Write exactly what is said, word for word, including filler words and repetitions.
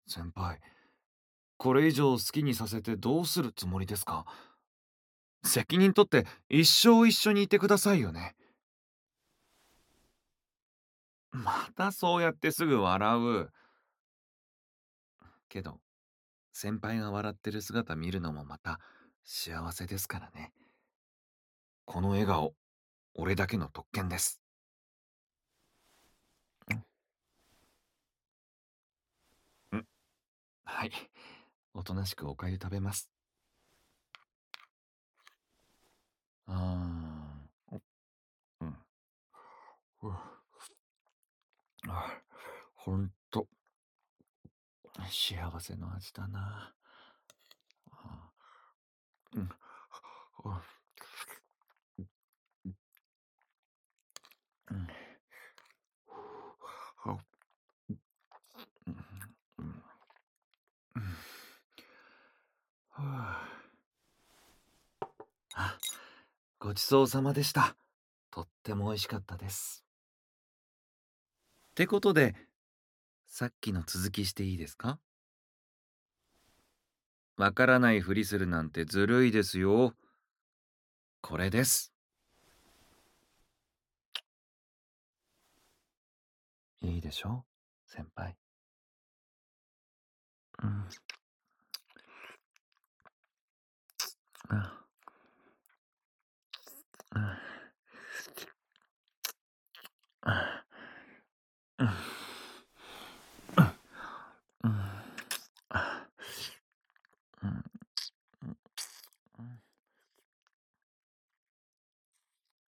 先輩、これ以上好きにさせてどうするつもりですか？責任取って一生一緒にいてくださいよね。またそうやってすぐ笑う。けど、先輩が笑ってる姿見るのもまた幸せですからね。この笑顔、俺だけの特権です。うん、はい。おとなしくお粥食べます。あー、うん。ふうあ、ほんと、幸せの味だな。あうん。あうん。あうんうんうんはあ、あ、ごちそうさまでした。とっても美味しかったです。ってことで、さっきの続きしていいですか？わからないふりするなんてずるいですよ。これです。いいでしょ先輩。うん。あああ